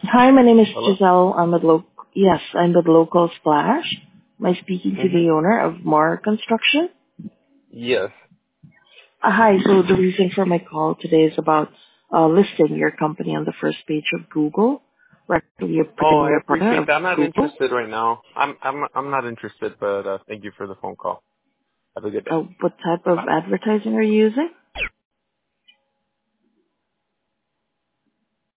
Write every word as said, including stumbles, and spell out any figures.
Hi, my name is Hello? Giselle. I'm with lo- yes, I'm with Local Splash. Am I speaking to Mm-hmm. the owner of Mar Construction? Yes. Uh, hi, so the reason for my call today is about uh, listing your company on the first page of Google. We're actually a Oh, I premier partner appreciate of that. I'm not Google. interested right now. I'm I'm I'm not interested, but uh, thank you for the phone call. Have a good day. Uh, what type of advertising are you using?